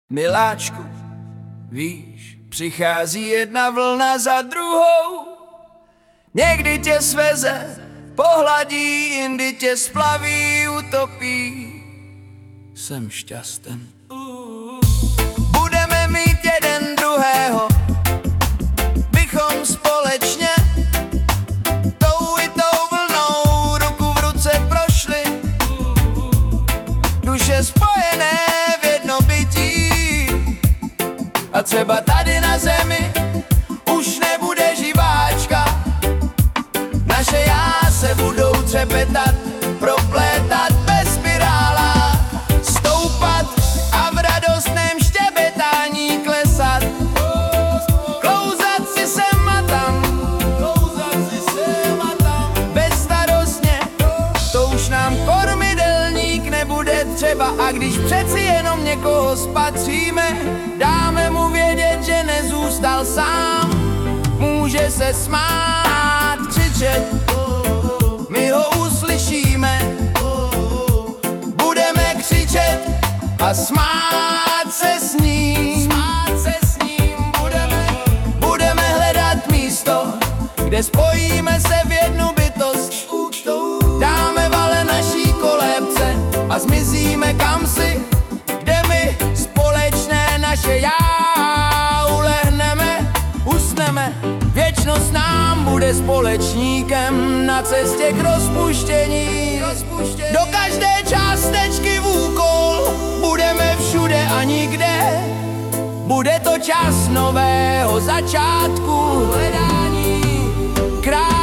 Miláčku, víš, přichází jedna vlna za druhou. Někdy tě sveze, pohladí, jindy tě splaví, utopí. Jsem šťasten. Budeme mít jeden druhého, bychom společně tou i tou vlnou ruku v ruce prošli. Duše spojené v jedno bytí. A třeba tady na zemi už nebude živáčka. Naše já se budou třepetat, proplétat ve spirálách, stoupat a v radostném štěbetání klesat. Klouzat si sem a tam, bezstarostně, to už nám kormidelník nebude třeba. A když přeci jenom někoho spatříme, dáme mu vědět, že nezůstal sám. Může se smát, křičet, my ho uslyšíme. Budeme křičet a smát se s ním. Budeme hledat místo, kde spojíme se v jednu bytost. Dáme vale naší kolébce a zmizíme kamsi, kde my společné naše já ulehneme, usneme. Věčnost nám bude společníkem na cestě k rozpuštění. Do každé částečky v úkol budeme všude a nikde. Bude to čas nového začátku, hledání krásy.